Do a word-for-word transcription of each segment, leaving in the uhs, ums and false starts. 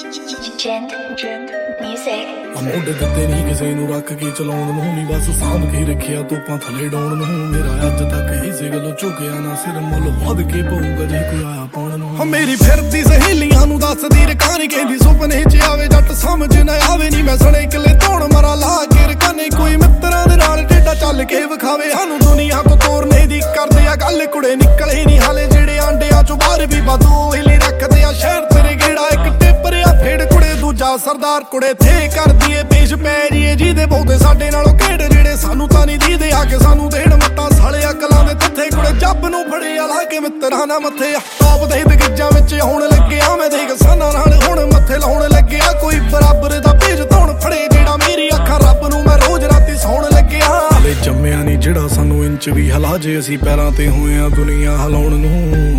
ਮੋਢੇ ਦਿੱਤੇ ਨਹੀਂ ਕਿਸੇ ਨੂੰ ਰੱਖ ਕੇ ਚਲਾਉਣ ਨੂੰ ਨੀ ਬਸ ਸਾਂਭ ਕੇ ਰੱਖਿਆ ਤੋਪਾਂ ਥੱਲੇ ਡਾਉਣ ਨੂੰ ਮੇਰਾ ਅੱਜ ਤੱਕ ਹਿੱਸੇ ਗੱਲੋਂ ਝੁਕਿਆ ਨਾ ਸਿਰ ਮੁੱਲ ਵੱਧ ਕੇ ਪਊਗਾ ਜੇ ਕੋਈ ਆਇਆ ਪਾਉਣ ਨੂੰ ਮੇਰੀ ਫਿਰਦੀ ਸਹੇਲੀਆਂ ਨੂੰ ਦੱਸਦੀ ਰਕਾਨੀ ਕਹਿੰਦੀ ਸੁਪਨੇ 'ਚ ਆਵੇ ਜੱਟ ਸਮਝ ਨਾ ਆਵੇ ਨੀ ਮੈਂ ਸਣੇ ਕਿਲੇ ਧੌਣ ਮਰਾ ਲਾ ਕੇ ਰਕਾਨੇ ਕੋਈ ਮਿੱਤਰਾਂ ਦੇ ਨਾਲ ਟੇਡਾ ਚੱਲ ਕੇ ਵਿਖਾਵੇ ਸਾਨੂੰ ਦੁਨੀਆ ਤੋਂ ਤੋਰਨੇ ਦੀ ਕਰਦੇ ਆ ਗੱਲ ਕੁੜੇ ਨਿਕਲੇ ਨਹੀਂ ਹਾਲੇ ਜਿਹੜੇ ਆਂਡਿਆਂ ਚੋਂ ਬਾਹਰ ਵੀ ਬਾਦੂ ਹਿੱਲੀ ਰੱਖਦੇ ਆ ਸ਼ਹਿਰ ਤੇਰੇ ਗੇੜਾ ਇੱਕ ਟੇਪਰ ਆ ਫੇੜ ਕੁੜੇ ਦੂਜਾ ਸਰਦਾਰ ਕੁੜੇ ਥੇ ਕਰਦੀ ਏ ਪੇਸ਼ ਪੈ ਜੀਏ ਜਿਹਦੇ ਬਹੁਤੇ ਸਾਡੇ ਨਾਲੋਂ ਕਿਹੜੇ ਜਿਹੜੇ ਸਾਨੂੰ ਤਾਂ ਨਹੀਂ ਦੀਦੇ ਆ ਕੇ ਸਾਨੂੰ ਦੇਣ ਮੱਤਾਂ ਸਾਲੇ ਅਕਲਾਂ ਦੇ ਤੱਥੇ ਕੁੜੇ ਜੱਬ ਨੂੰ ਫੜੇ ਆ ਲਾ ਕੇ ਮਿੱਤਰਾਂ ਨਾਲ ਮੱਥੇ ਟੌਪ ਦੇ ਬਗੀਚਾਂ ਵਿੱਚ ਆਉਣ ਲੱਗਿਆ ਮੈਂ ਦੇਖ ਸਾਨਾਂ ਨਾਲ ਹੁਣ ਮੱਥੇ ਲਾਉਣ ਲੱਗਿਆ ਕੋਈ ਬਰਾਬਰ ਦਾ ਭੇਜ ਧੌਣ ਫੜੇ ਜਿਹੜਾ ਮੇਰੀ ਅੱਖਾਂ ਰੱਬ ਨੂੰ ਮੈਂ ਰੋਜ਼ ਰਾਤੀ ਸੌਣ ਲੱਗਿਆ ਹਲੇ ਜੰਮਿਆ ਨਹੀਂ ਜਿਹੜਾ ਸਾਨੂੰ ਇੰਚ ਵੀ ਹਿਲਾ ਜੇ ਅਸੀਂ ਪੈਰਾਂ ਤੇ ਹੋਏ ਆ ਦੁਨੀਆ ਹਿਲਾਉਣ ਨੂੰ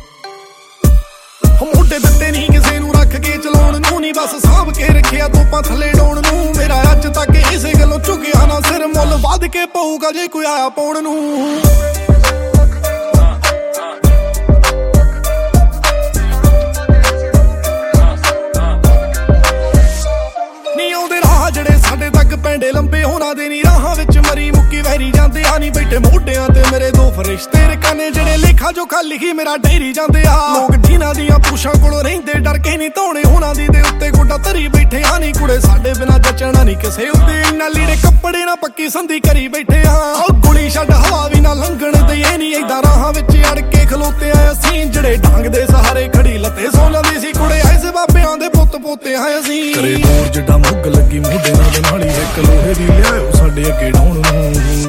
ਮੋਢੇ ਦਿੱਤੇ ਨਹੀਂ ਕਿਸੇ ਨੂੰ ਰੱਖ ਕੇ ਚਲਾਉਣ ਨੂੰ ਨੀ ਬਸ ਸਾਂਭ ਕੇ ਰੱਖਿਆ ਤੋਪਾਂ ਥੱਲੇ ਡਾਉਣ ਨੂੰ ਮੇਰਾ ਅੱਜ ਤੱਕ ਇਸੇ ਗੱਲੋਂ ਝੁਕਿਆ ਨਾ ਸਿਰ ਮੁੱਲ ਵੱਧ ਕੇ ਪਊਗਾ ਜੇ ਕੋਈ ਆਇਆ ਪਾਉਣ ਨੂੰ ਜਿਹੜੇ ਸਾਡੇ ਤੱਕ ਪੈਂਡੇ ਲੰਬੇ ਹੋਣਾ ਦੇ ਨੀ ਰਾਹਾਂ ਵਿੱਚ ਮਰੀ ਮੁੱਕੀ ਵਹਿਰੀ ਜਾਂਦੇ ਆ ਨੀ ਬੈਠੇ ਮੋਢਿਆਂ ਤੇ ਮੇਰੇ ਦੋ ਫਰਿਸ਼ਤੇ ਰਕਾਨੇ ਜਿਹੜੇ ਲੇਖਾ ਜੋ ਖਾ ਲਿਖੀ ਮੇਰਾ ਢੇਰੀ ਜਾਂਦੇ ਆ ਲੋਕ ਜਿਨ੍ਹਾਂ ਦੀਆਂ ਪੂਛਾਂ ਕੋਲੋਂ ਰਹਿੰਦੇ ਡਰ ਕੇ ਨਹੀਂ ਧੋਣੇ ਉਹਨਾਂ ਦੀ ਦੇ ਉੱਤੇ ਗੋਡਾ ਧਰੀ ਬੈਠੇ ਆ ਨੀ ਕੁੜੇ ਸਾਡੇ ਬਿਨਾਂ ਜਚਣਾ ਨਹੀਂ ਕਿਸੇ ਉੱਤੇ ਇੰਨਾ ਲੀੜੇ ਕੱਪੜੇ ਨਾ ਪੱਕੀ ਸੰਧੀ ਕਰੀ ਬੈਠੇ ਆ ਉਹ ਗੁਲੀ ਛੱਡ ਹਵਾ ਵੀ ਨਾ ਲੰਘਣ ਦੇ ਨਹੀਂ ਏਦਾਂ ਰਾਹਾਂ ਵਿੱਚ ਅੜ ਕੇ ਖਲੋਤੇ ਆ ਅਸੀਂ ਜਿਹੜੇ ਡਾਂਗ ਦੇ ਸਹਾਰੇ ਖੜੀ ਲੱਤੇ ਸੌ ਲੈਂਦੀ ਸੀ ਕੁੜੇ ਐਸੇ ਬਾਬਿਆਂ ਦੇ ਪੁੱਤ ਪੋਤੇ ਆ ਅਸੀਂ ਕਰੇ ਮੋਰ ਜਿੱਡਾ ਮੁੱਗ ਲੱਗੀ ਮੋਢੇ ਨਾਲ ਨਾਲੀ ਇੱਕ ਲੋਹੇ ਦੀ ਲਿਆਓ ਸਾਡੇ ਅੱਗੇ ਡਾਉਣ ਨੂੰ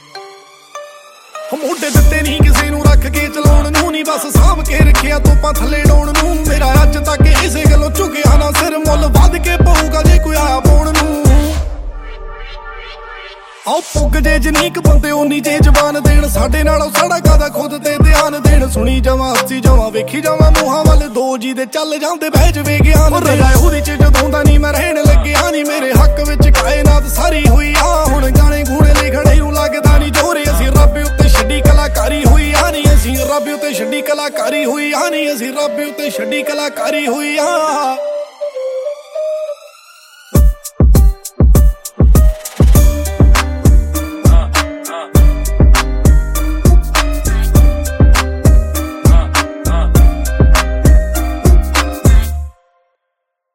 ਮੋਢੇ ਦਿੱਤੇ ਨਹੀਂ ਕਿਸੇ ਨੂੰ ਰੱਖ ਕੇ ਚਲਾਉਣ ਨੂੰ ਨੀ ਬਸ ਸਾਂਭ ਕੇ ਰੱਖਿਆ ਤੋਪਾਂ ਥੱਲੇ ਡਾਉਣ ਨੂੰ ਮੇਰਾ ਅੱਜ ਤੱਕ ਇਸੇ ਗੱਲੋਂ ਝੁਕਿਆ ਨਾ ਸਿਰ ਮੁੱਲ ਵੱਧ ਕੇ ਪਊਗਾ ਜੇ ਕੋਈ ਆਇਆ ਪਾਉਣ ਨੂੰ ਆਓ ਪੁੱਗ ਜੇ ਜਨੀਕ ਬੰਦੇ ਉਨੀ ਜੇ ਜ਼ਬਾਨ ਦੇਣ ਸਾਡੇ ਨਾਲੋਂ ਸਾਡਾ ਕਾਦਾ ਖੁਦ ਤੇ ਧਿਆਨ ਦੇਣ ਸੁਣੀ ਜਾਵਾਂ ਹੱਸੀ ਜਾਵਾਂ ਵੇਖੀ ਜਾਵਾਂ ਮੂੰਹਾਂ ਵੱਲ ਦੋ ਜੀ ਦੇ ਚੱਲ ਜਾਂਦੇ ਬਹਿ ਜਵੇ ਗਿਆਨ ਰਜਾਏ ਉਹਦੀ ਚ ਜਦੋਂ ਦਾ ਨਹੀਂ ਮੈਂ ਰਹਿਣ ਲੱਗਿਆ ਨੀ ਮੇਰੇ ਹੱਕ ਵਿੱਚ ਕਾਇਨਾਤ ਸਾਰੀ ਹੋਈ ਆ ਹੁਣ ਗਾਣੇ ਗੂਣੇ ਲਿਖਣੇ ਨੂੰ ਲੱਗਦਾ ਨਹੀਂ ਜੋਰੇ ਅਸੀਂ ਰੱਬ ਉੱਤੇ ਛੱਡੀ ਕਲਾਕਾਰੀ ਹੋਈ ਆ ਨੀ ਅਸੀਂ ਰੱਬ ਉੱਤੇ ਛੱਡੀ ਕਲਾਕਾਰੀ ਹੋਈ ਆ ਨੀ ਅਸੀਂ ਰੱਬ ਉੱਤੇ ਛੱਡੀ ਕਲਾਕਾਰੀ ਹੋਈ ਆ